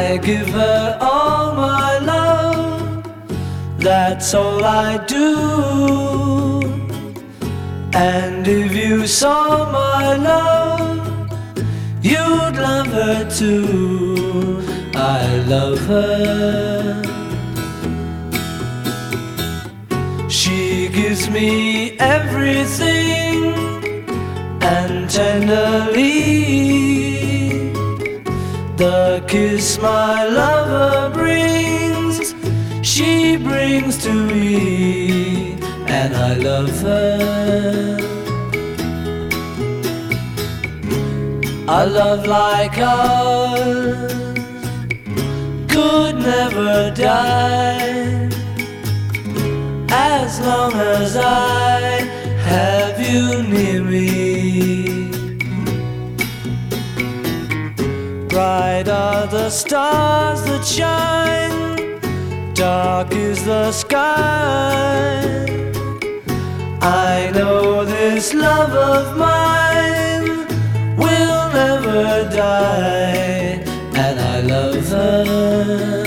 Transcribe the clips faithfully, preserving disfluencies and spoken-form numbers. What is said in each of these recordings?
I give her all my love, that's all I do. And if you saw my love, you'd love her too. I love her. She gives me everything, and tenderly the kiss my lover brings, she brings to me, and I love her. A love like ours could never die, as long as I have you near me. Bright are the stars that shine, dark is the sky. I know this love of mine will never die, and I love her.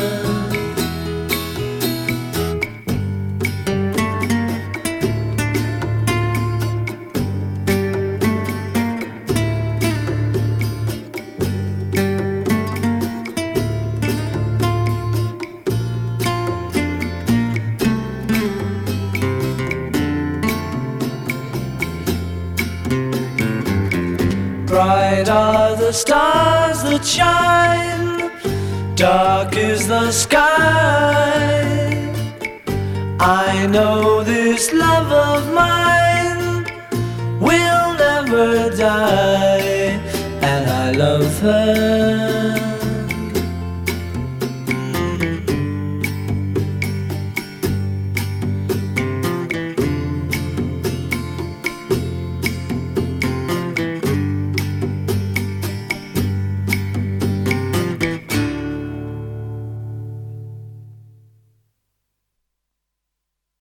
Bright are the stars that shine, dark is the sky. I know this love of mine will never die, and I love her.